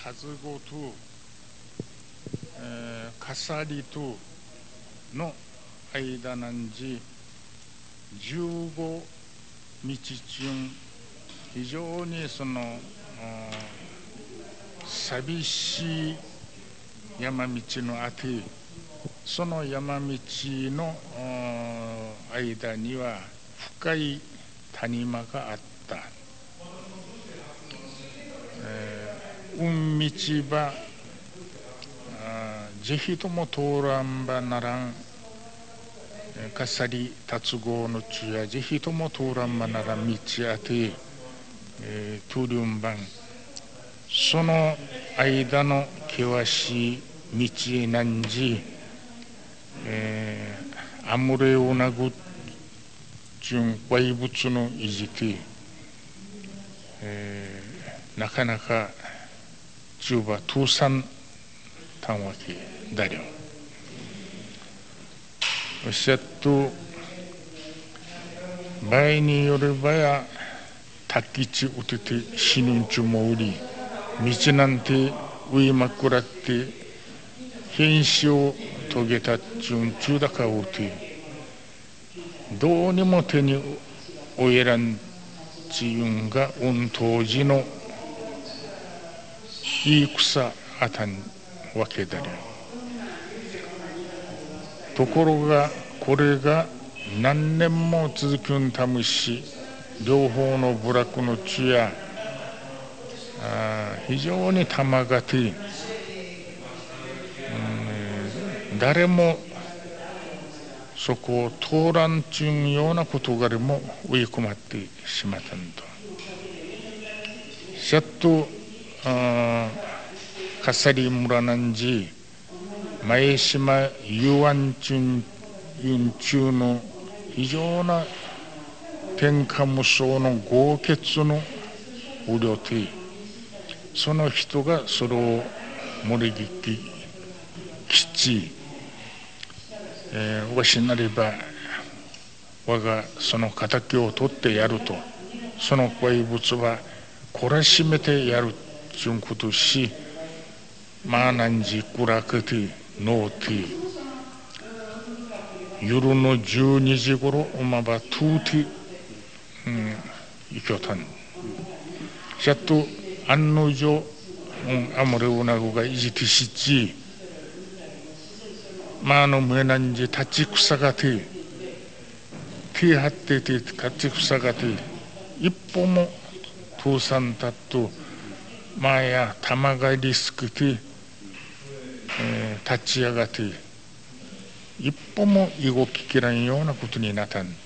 数ごと、飾りとの間なんじ15日中、非常に寂しい山道のあて、その山道の間には深い谷間があった。道ばぜひとも通らんばならん、かさり達合の地やぜひとも通らんばならん道あて、通るんばん、その間の険しい道なんじ、アムレオナグ純怪物のいじて、なかなか中ば通さんたんわけだりょ。おっしゃっと場合によればやたきちうてて死ぬんちゅもうり、道なんて上いまくらって変死を遂げたっちゅんちゅうだかうて、どうにも手におえらんちゆんが当時のいい草あたんわけだり。ところがこれが何年も続くんたむし、両方の部落の地や非常に玉がて、誰もそこを通らんちゅんようなことがでも追い込まってしまったんと。しゃっとかさり村なんじ前島ゆわんちゅん中の非常な天下無双の豪傑の不良て、その人がそれを盛りききち、わしなれば我がその敵を取ってやると、その怪物は懲らしめてやるちゅうことし、まあなんじくらけてのうて、夜の12時ごろおまばとうていきょたん。しゃっと案の定あもれおなごがいじてしち、まあのむえなんじ立ち草がて、手張ってて立ち草がて、一歩も通さんたっと、まあや玉がりすくて、立ち上がって、一歩も動ききらんようなことになったん。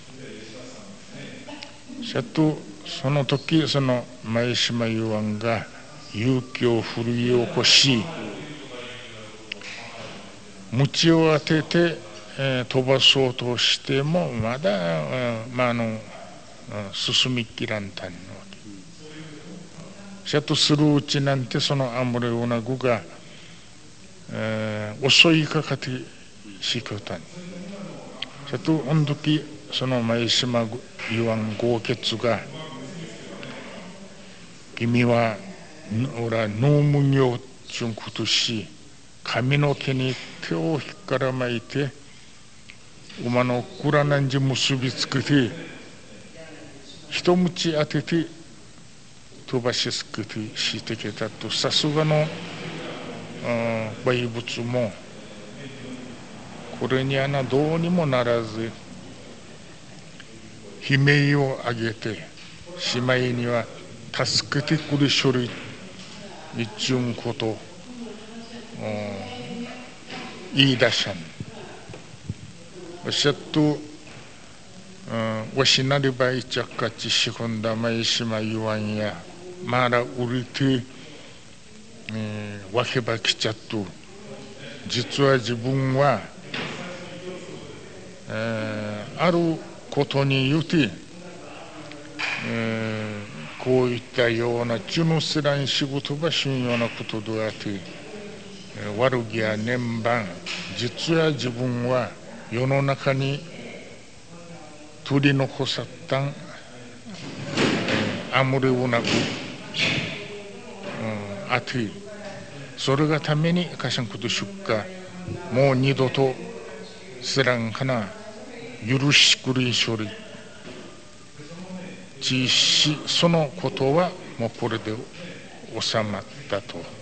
しゃっとその時その前島ゆわんが勇気を振り起こし、鞭を当てて、飛ばそうとしてもまだ、進みきらんたんのわけ。しゃっとするうちなんてそのアムレオナグが、襲いかかってしきょたん。しゃっとあの時その前島ゆわん豪傑が、君はおら農務業ちゅうことし、髪の毛に手を引っからまいて、馬のくらなんじ結びつけて、一鞭当てて飛ばしつけてしてきたと、さすがの怪物もこれにはどうにもならず、悲鳴を上げて、しまいには助けてくれ処理一ちゅんこと言い出しゃん。おっしゃっとわしなりばいちゃかちしほんだ前島ゆわんやまらうりて、わけばきちゃっと、実は自分は、あることによって、こういったようなチュヌスラン仕事がしんようなことであって、悪気や念番、実は自分は世の中に取り残さったん、あむれうなく、あて、 それがためにかしんこと出荷もう二度とせらんかな許しくり処理実施そのことはもうこれで収まったと。